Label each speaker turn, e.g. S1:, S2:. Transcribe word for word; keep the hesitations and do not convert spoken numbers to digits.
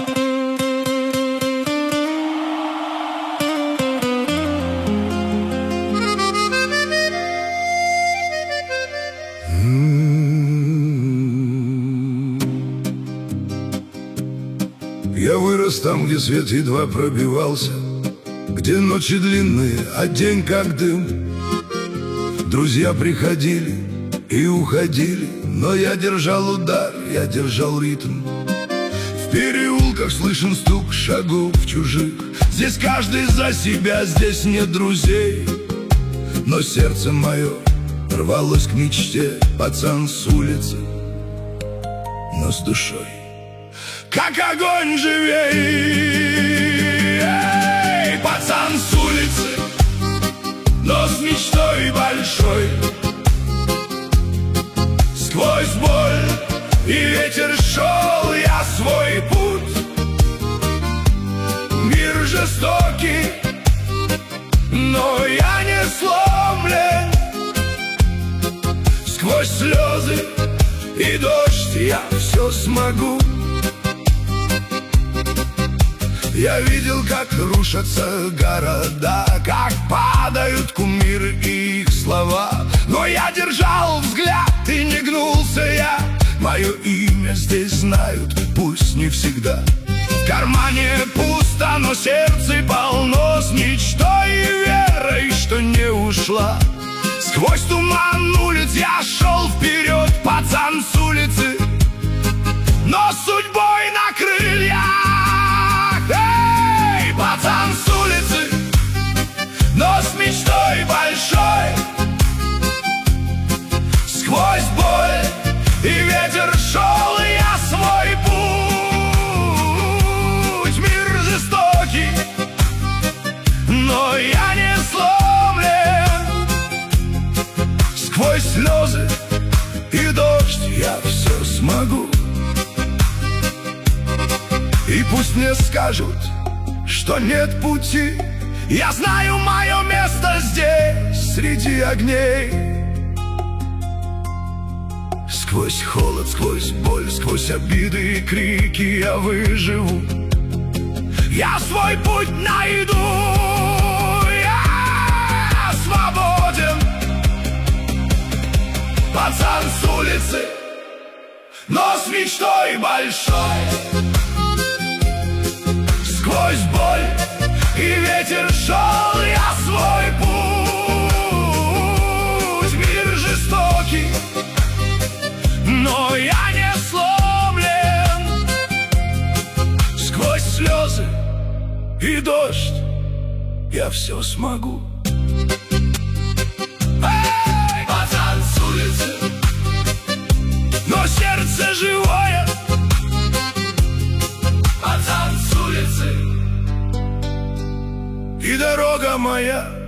S1: Я вырос там, где свет едва пробивался, где ночи длинные, а день как дым. Друзья приходили и уходили, но я держал удар, я держал ритм. В переулках слышен стук шагов чужих. Здесь каждый за себя, здесь нет друзей. Но сердце мое рвалось к мечте, пацан с улицы, но с душой как огонь живей. Эй, пацан с улицы, но с мечтой большой. Сквозь боль и ветер шел я свой путь. Мир жестокий, но я не сломлен. Сквозь слезы и дождь я все смогу. Я видел, как рушатся города, как падают кумиры и их слова. Но я держал взгляд и не гнулся я. Мое имя здесь знают, пусть не всегда. В кармане пусто, но сердце полно с мечтой и верой, что не ушла. Сквозь туман улиц я шел вперед, пацан с улицы, но судьбой на крыльях. Эй, пацан с улицы, но с мечтой большой. Сквозь боль и ветер шел я свой путь. Мир жестокий, но я не сломлен. Сквозь слезы и дождь я все смогу. И пусть мне скажут, что нет пути, я знаю мое место здесь, среди огней. Сквозь холод, сквозь боль, сквозь обиды и крики я выживу. Я свой путь найду, я свободен. Пацан с улицы, но с мечтой большой. Сквозь боль и ветер шел я свой путь. Мир жестокий, но я не сломлен. Сквозь слезы и дождь я все смогу. Эй, пацан с улицы, но сердце живое. Пацан с улицы, и дорога моя